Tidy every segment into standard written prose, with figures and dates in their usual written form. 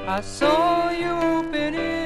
I saw you open in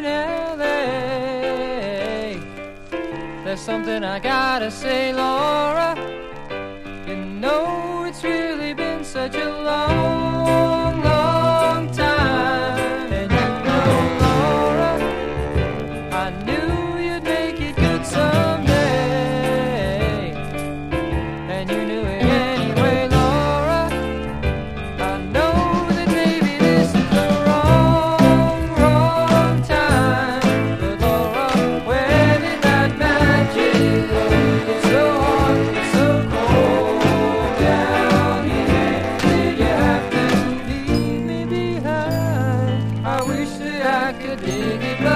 LA. There's something I gotta say, Laura. You know it's really been such a long, long time. And you know, Laura, I knew you'd make it good someday. And you knew it anyway, Laura. I know that maybe this is the wrong, wrong time. But Laura, where did that magic go? It's so hot, it's so cold down here. Did you have to leave me behind? I wish that I could dig it back.